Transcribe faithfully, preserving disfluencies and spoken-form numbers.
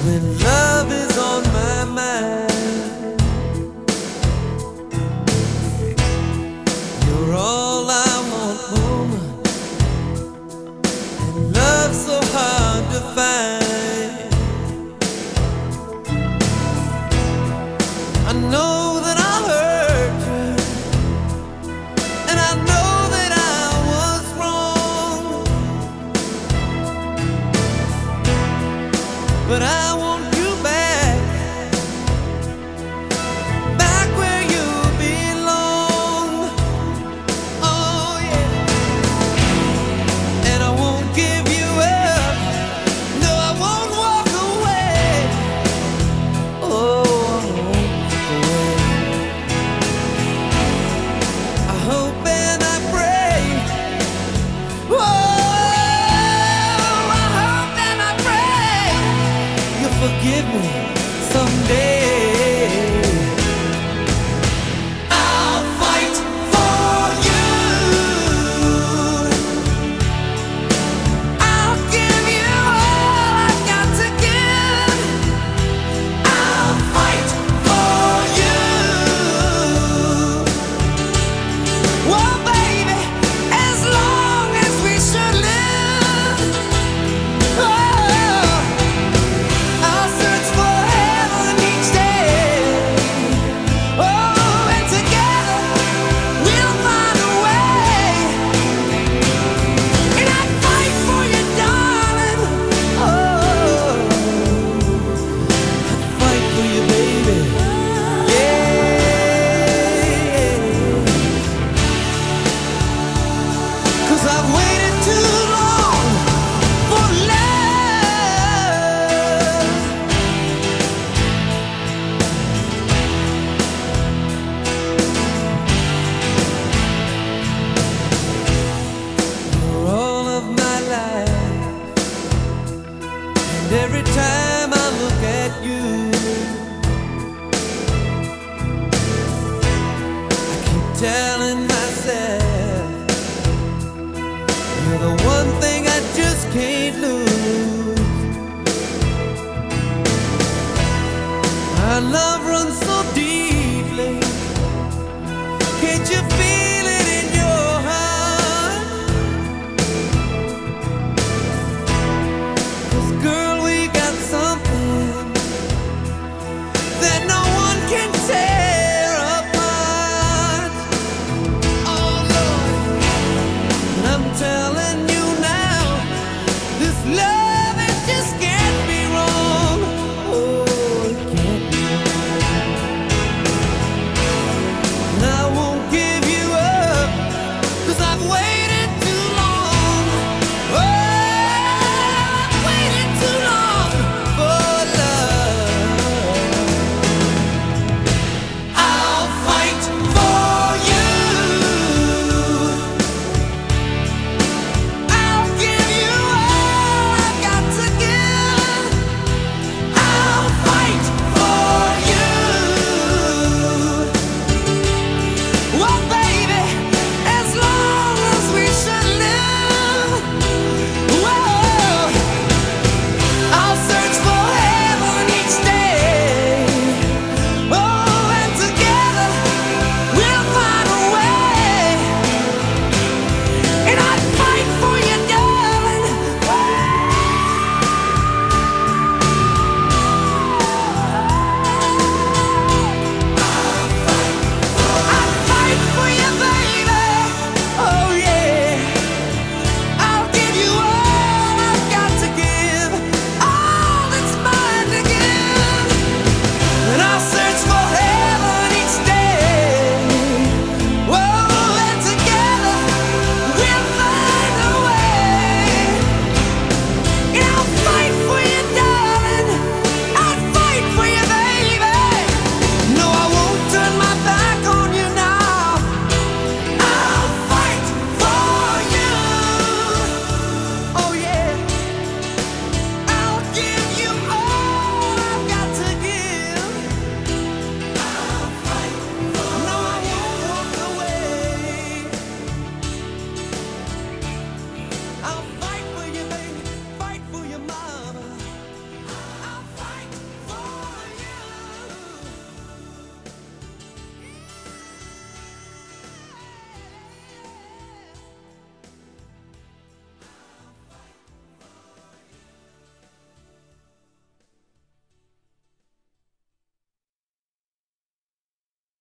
when love is on my mind. You're all I want, woman, and love's so hard to find. I know that I hurt you, and I know that I was wrong, but I want you back, back where you belong. Oh yeah, and I won't give you up. No, I won't walk away. Oh, I won't walk away. I hope and I pray. Oh, I hope and I pray you'll forgive me someday. I'll fight for you. I'll give you all I've got to give. I'll fight for you. Whoa, baby, as long as we should live. Oh, I'll search for heaven each day. Oh, and together we'll find a way. And I'd fight for you, darling. Oh, I'd fight for you, baby. Yeah, 'cause I've waited too long for love. You're all of my life, and every time I look at you, I keep telling myself you're the one thing I just can't lose. Our love runs